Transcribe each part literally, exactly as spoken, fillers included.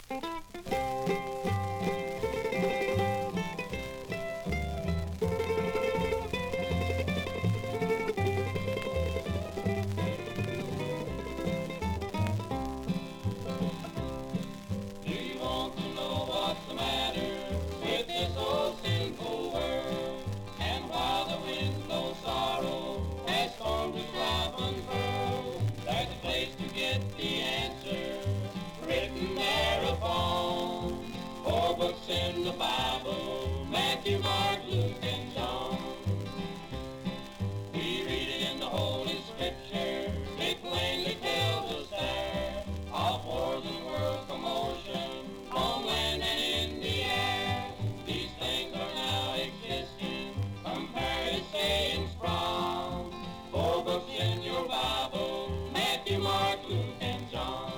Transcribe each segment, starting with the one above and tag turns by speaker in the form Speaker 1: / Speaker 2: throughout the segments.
Speaker 1: Do you want to know what's the matter with this old sinful world? And while the wind blows sorrow as storms its life unfurl, there's a place to get the answer written thereupon. Four books in the Bible, Matthew, Mark, Luke, and John. We read it in the Holy Scripture, it plainly tells us there of wars and world commotion, on land and in the air. These things are now existing, compare his sayings from four books in your Bible, Matthew, Mark, Luke, and John.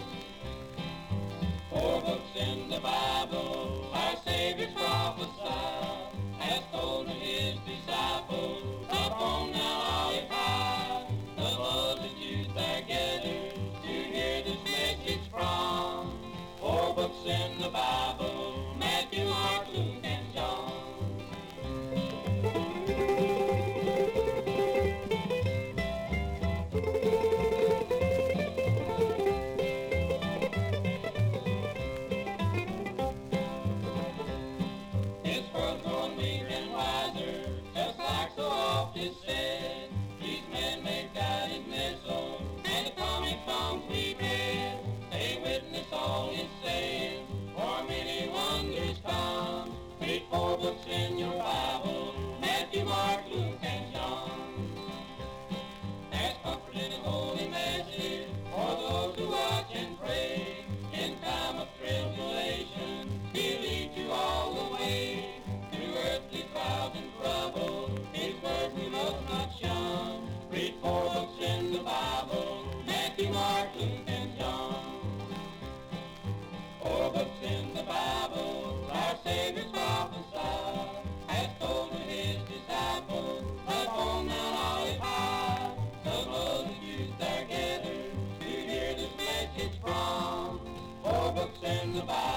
Speaker 1: Four books in the Bible, our Savior's prophesied, has told to his disciples, upon Mount Olive high, the multitudes there gathered to hear this message from. Four books in the Bible, Matthew, Mark, Luke, and John. This world's growing weak and wiser, just like so oft is said. These men make guided missiles, and the comic songs we read, they witness all his sayings, for many wonders come. Read four books in your Bible, Matthew, Mark, Luke, and John. There's comfort in his holy message for those who watch and pray. In time of tribulation, he'll lead you all the way. Through earthly trials and trouble, his word we must not shun. Read four books in the Bible, Matthew, Mark, Luke, and John. Four books in the Bible, our Savior's prophesied, has told to his disciples, upon Mount Olive high, the multitudes there gathered to hear this message from. Four books in the Bible.